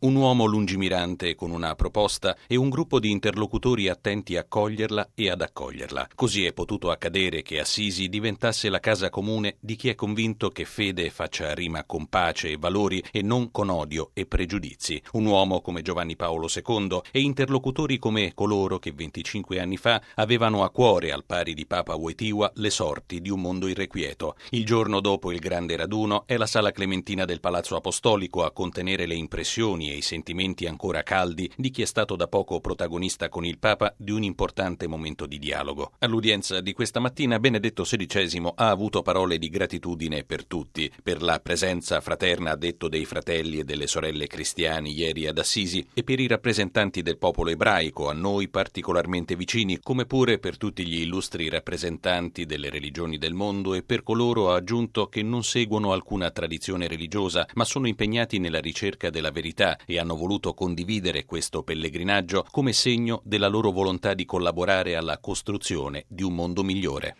Un uomo lungimirante con una proposta e un gruppo di interlocutori attenti a coglierla e ad accoglierla. Così è potuto accadere che Assisi diventasse la casa comune di chi è convinto che fede faccia rima con pace e valori e non con odio e pregiudizi. Un uomo come Giovanni Paolo II e interlocutori come coloro che 25 anni fa avevano a cuore, al pari di Papa Wojtyła, le sorti di un mondo irrequieto. Il giorno dopo il grande raduno è la Sala Clementina del Palazzo Apostolico a contenere le impressioni e i sentimenti ancora caldi di chi è stato da poco protagonista con il Papa di un importante momento di dialogo. All'udienza di questa mattina Benedetto XVI ha avuto parole di gratitudine per tutti, per la presenza fraterna, ha detto, dei fratelli e delle sorelle cristiani ieri ad Assisi e per i rappresentanti del popolo ebraico, a noi particolarmente vicini, come pure per tutti gli illustri rappresentanti delle religioni del mondo e per coloro, ha aggiunto, che non seguono alcuna tradizione religiosa ma sono impegnati nella ricerca della verità e hanno voluto condividere questo pellegrinaggio come segno della loro volontà di collaborare alla costruzione di un mondo migliore.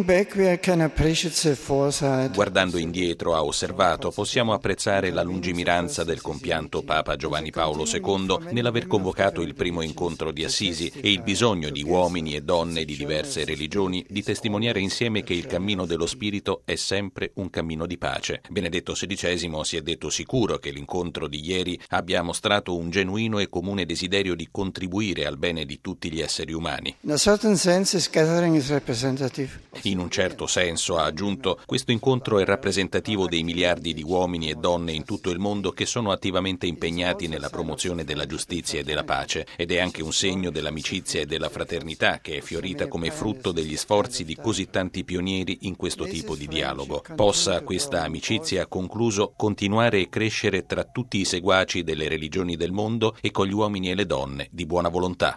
Guardando indietro, ha osservato, possiamo apprezzare la lungimiranza del compianto Papa Giovanni Paolo II nell'aver convocato il primo incontro di Assisi e il bisogno di uomini e donne di diverse religioni di testimoniare insieme che il cammino dello Spirito è sempre un cammino di pace. Benedetto XVI si è detto sicuro che l'incontro di ieri abbia mostrato un genuino e comune desiderio di contribuire al bene di tutti gli esseri umani. In un certo senso, ha aggiunto, questo incontro è rappresentativo dei miliardi di uomini e donne in tutto il mondo che sono attivamente impegnati nella promozione della giustizia e della pace ed è anche un segno dell'amicizia e della fraternità che è fiorita come frutto degli sforzi di così tanti pionieri in questo tipo di dialogo. Possa questa amicizia, ha concluso, continuare e crescere tra tutti i seguaci delle religioni del mondo e con gli uomini e le donne di buona volontà.